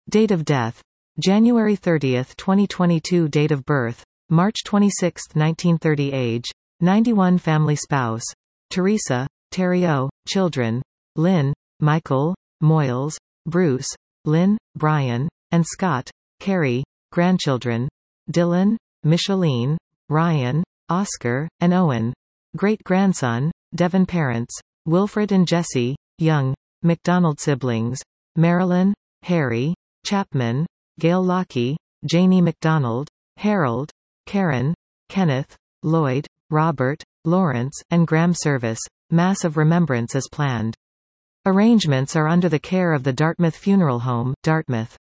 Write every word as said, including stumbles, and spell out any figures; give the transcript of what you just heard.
Date of death: January thirtieth, twenty twenty-two. Date of birth: March twenty-sixth, nineteen thirty. Age: ninety-one. Family spouse: Teresa, Terrio. Children: Lynn, Michael, Moyles, Bruce, Lynn, Brian, and Scott, Carrie. Grandchildren: Dylan, Micheline, Ryan, Oscar, and Owen. Great-grandson: Devon. Parents: Wilfred and Jesse, young. McDonald siblings: Marilyn, Harry, Chapman, Gail Lockie, Janie McDonald, Harold, Karen, Kenneth, Lloyd, Robert, Lawrence, and Graham. Service: Mass of Remembrance is planned. Arrangements are under the care of the Dartmouth Funeral Home, Dartmouth.